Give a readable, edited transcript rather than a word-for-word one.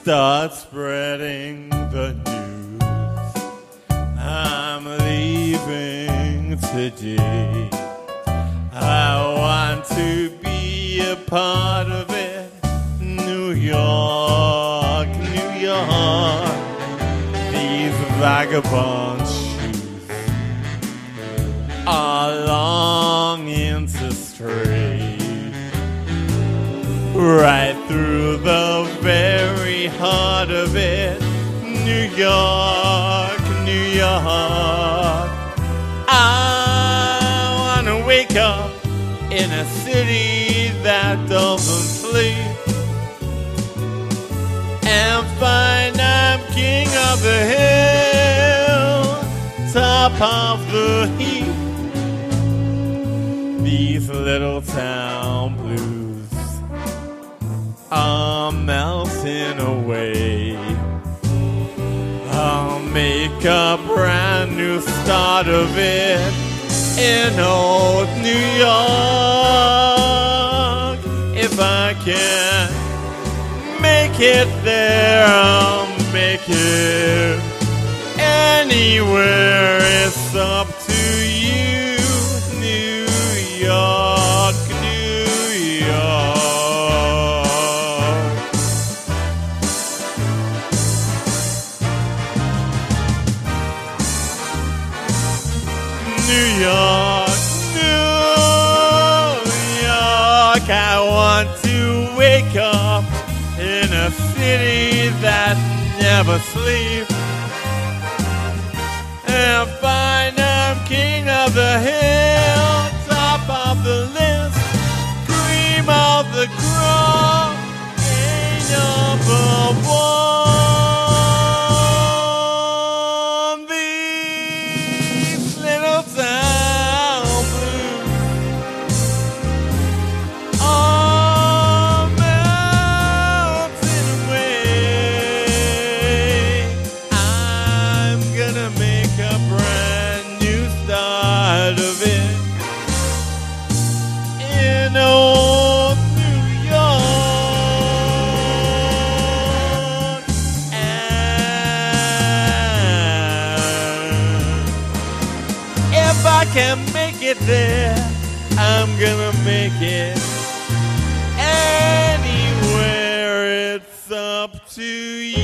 start spreading the news. I'm leaving today. I want to be a part of it. New York, New York. These vagabond shoes are longing to stray right through the very heart of it. New York, New York. I wanna wake up in a city that doesn't sleep and find I'm king of the hill, top of the heap. These little town blues are melting away. I'll make a brand new start of it in old New York. If I can make it there, I'll make it anywhere. It's up to you, New York, New York. New York, New York. I want to wake up in a city that never sleeps and find I'm king of the hill, top of the list, cream of the crop, king number one. These little town blues are melting away. I'm gonna make a brand new start of it in old New York. And if I can make it there, I'm gonna make it anywhere. It's up to you.